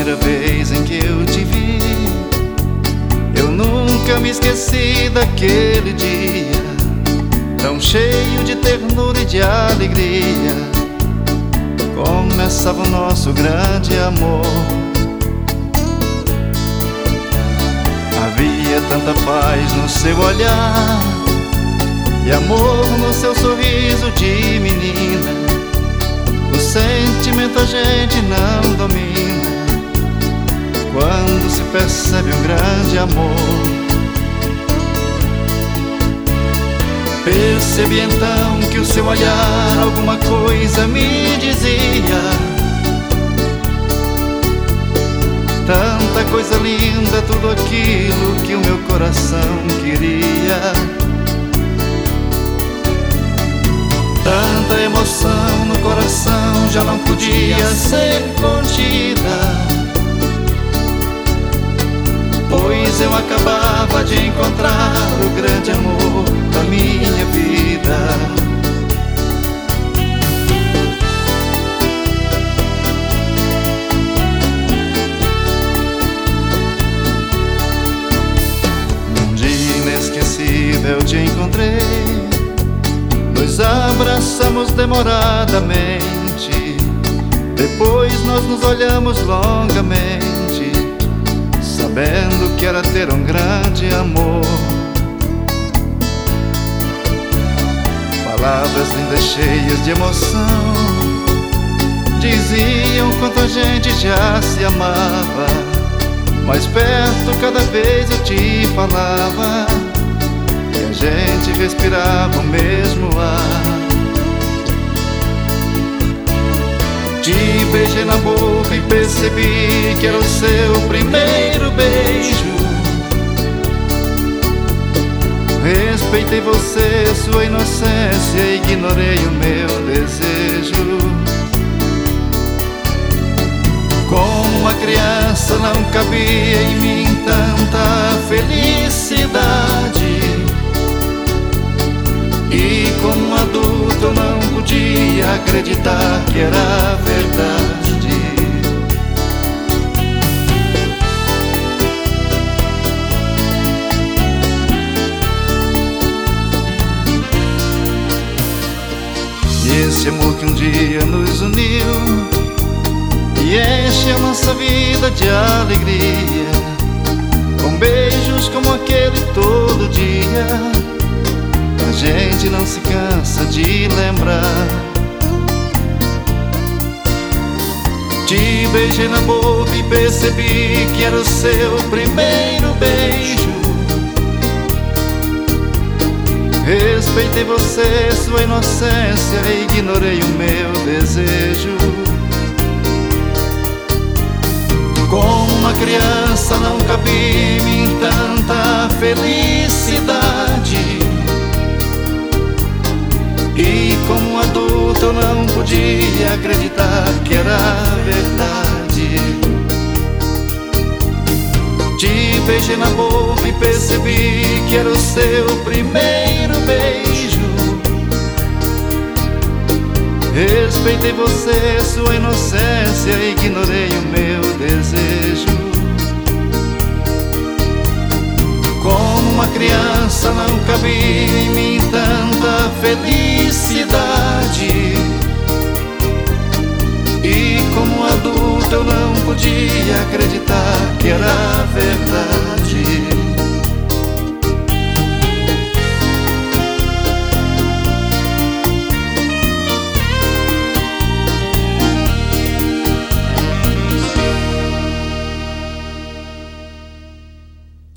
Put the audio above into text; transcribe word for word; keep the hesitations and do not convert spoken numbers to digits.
primeira vez em que eu te vi, eu nunca me esqueci daquele dia, tão cheio de ternura e de alegria. Começava o nosso grande amor. Havia tanta paz no seu olhar e amor no seu sorriso de menina. O sentimento a gente não domina quando se percebe um grande amor. Percebi então que o seu olhar alguma coisa me dizia. Tanta coisa linda, tudo aquilo que o meu coração queria. Tanta emoção no coração já não podia ser contida, pois eu acabava de encontrar o grande amor da minha vida. Num dia inesquecível te encontrei, nos abraçamos demoradamente, depois nós nos olhamos longamente, sabendo que era ter um grande amor. Palavras lindas cheias de emoção diziam quanto a gente já se amava. Mais perto cada vez eu te falava e a gente respirava o mesmo ar. Te beijei na boca e percebi que era o seu primeiro beijo. Respeitei você, sua inocência, e ignorei o meu desejo. Como uma criança não cabia em mim tanta felicidade, e como um adulto eu não podia acreditar que era verdade. E esse amor que um dia nos uniu e enche a nossa vida de alegria, com beijos como aquele todo dia, a gente não se cansa de lembrar. Te beijei na boca e percebi que era o seu primeiro beijo. Respeitei você, sua inocência, e ignorei o meu desejo. Como uma criança não cabia em mim tanta felicidade, e como um adulto eu não podia acreditar que era verdade. Te beijei na boca e percebi que era o seu primeiro beijo. Respeitei você, sua inocência, e ignorei o meu desejo. Como uma criança não cabia em mim tanta felicidade, e como um adulto eu não podia acreditar